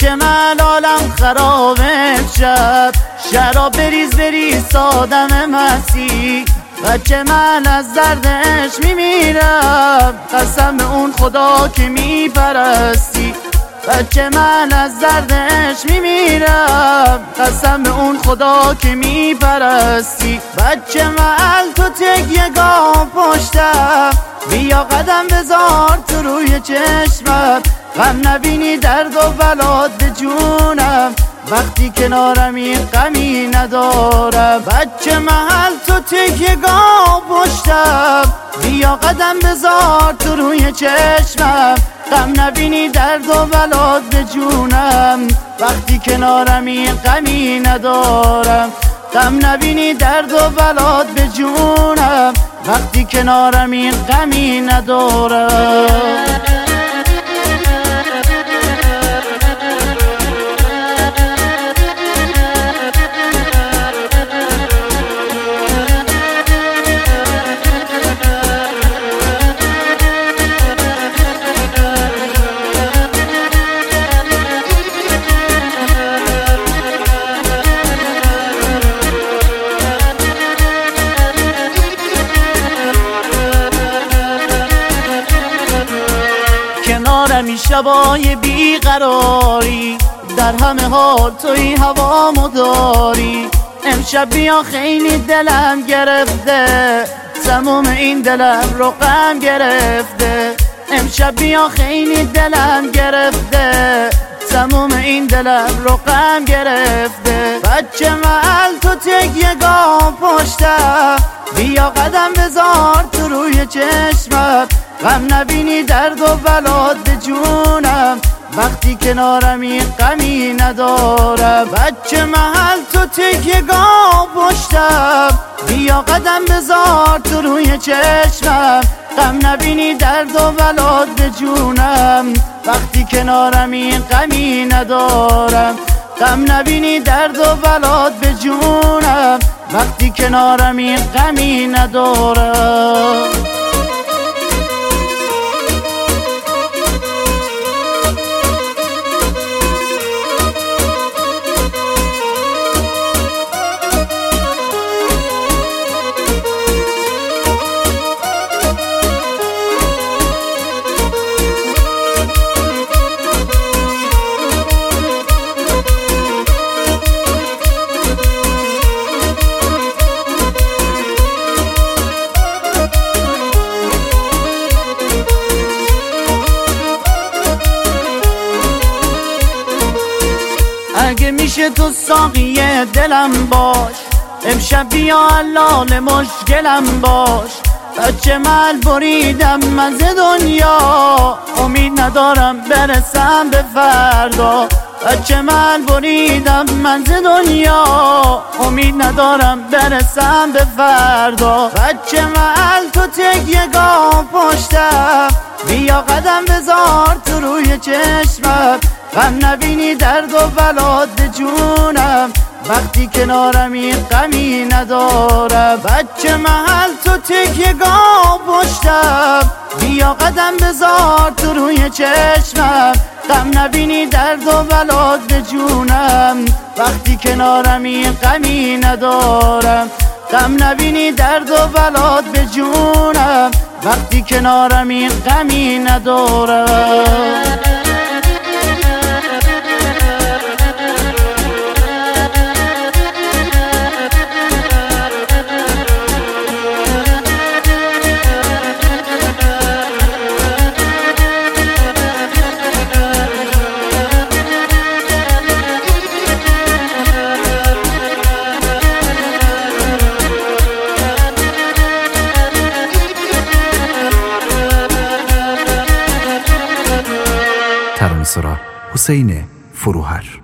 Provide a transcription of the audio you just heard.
بچه من عالم خرابت شد، شراب بریز آدم مسیح. بچه من از دردش میمیرم، قسم اون خدا که میپرستی. بچه من از دردش میمیرم، قسم اون خدا که میپرستی. بچه من تو تکیه‌گاه پشتم، بیا قدم بذار تو روی چشمم. غم نبینی درد و بلات به جونم، وقتی کنارمی غمی ندارم. بچه محل تو تکیه‌گاه پشتم، بیا قدم بذار تو روی چشمم. غم نبینی درد و بلات به جونم، وقتی کنارمی غمی ندارم. غم نبینی درد و بلات به جونم، وقتی کنارمی غمی ندارم. کنارمی شبای بیقراری، در همه حال توی هوامو داری. امشب بیا خیلی دلم گرفته، تموم این دلم رو غم گرفته. امشب بیا خیلی دلم گرفته، تموم این دلم رو غم گرفته. بچه محل تو تکیه‌گاه پشتم، بیا قدم بذار تو روی چشمم. غم نبینی درد و بلات به جونم، وقتی کنارمی غمی ندارم. بچه محل تو تکیه‌گاه پشتم، بیا قدم بذار تو روی چشمم. غم نبینی درد و بلات به جونم، وقتی کنارمی غمی ندارم. غم نبینی درد و بلات به جونم، وقتی کنارمی غمی ندارم. اگه میشه تو ساقی دلم باش، امشب بیا حلال مشکلم باش. بچه من بریدم من ز دنیا، امید ندارم برسم به فردا. بچه من بریدم من ز دنیا، امید ندارم برسم به فردا. بچه من تو تکیه‌گاه پشتم، بیا قدم بذار تو روی چشمم. غم نبینی درد و بلات به جونم، وقتی کنارمی غمی ندارم. بچه محل تو تکیه‌گاه پشتم، بیا قدم بذار تو روی چشمم. غم نبینی درد و بلات به جونم، وقتی کنارمی غمی ندارم. غم نبینی درد و بلات به جونم، وقتی کنارمی غمی ندارم. ترانه‌سرا حسین فروهر.